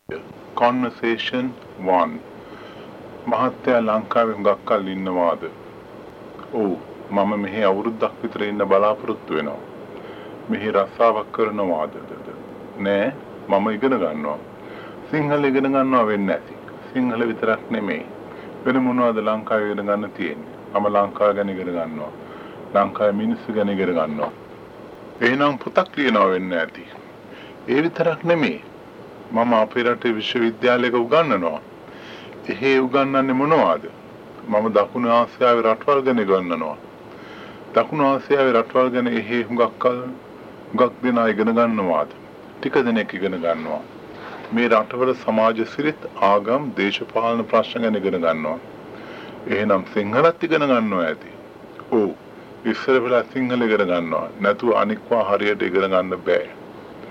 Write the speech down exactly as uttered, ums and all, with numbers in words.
Conversation one. මහත්තයා ලංකාවේ හුඟක් කල් ඉන්නවාද? ඔව් මම මෙහි අවුරුද්දක් විතර ඉන්න බලාපොරොත්තු වෙනවා. මෙහි රස්සාවක් කරනවාද? නෑ මම ඉගෙන ගන්නවා. සිංහල ඉගෙන ගන්නවා වෙන්නේ නැති. සිංහල විතරක් නෙමෙයි. වෙන මොනවද ලංකාවේ ඉගෙන ගන්න තියෙන්නේ? මම ලංකාව ගැන ඉගෙන ගන්නවා. ලංකාවේ මිනිස්සු ගැන ඉගෙන ගන්නවා. එහෙනම් පොතක් ලියනවා වෙන්නේ නැති. ඒ විතරක් නෙමෙයි. මම අපේ රටේ විශ්වවිද්‍යාලයක උගන්වනවා. එහේ උගන්වන්නේ මොනවද? මම දකුණු ආසියාවේ රටවල් ගැන උගන්වනවා. දකුණු ආසියාවේ රටවල් ගැන එහේ හුඟක් කල හුඟක් දෙනා ඉගෙන ගන්නවාද? ටික දෙනෙක් ඉගෙන ගන්නවා. මේ රටවල සමාජ සිරිත්, ආගම්, දේශපාලන ප්‍රශ්න ගැන ඉගෙන ගන්නවා. එහෙනම් සිංහලත් ඉගෙන ගන්නවා ඇති. ඔව් ඉස්සර වෙලා සිංහල ඉගෙන ගන්නවා. නැතුව අනික්වා හරියට ඉගෙන ගන්න බෑ.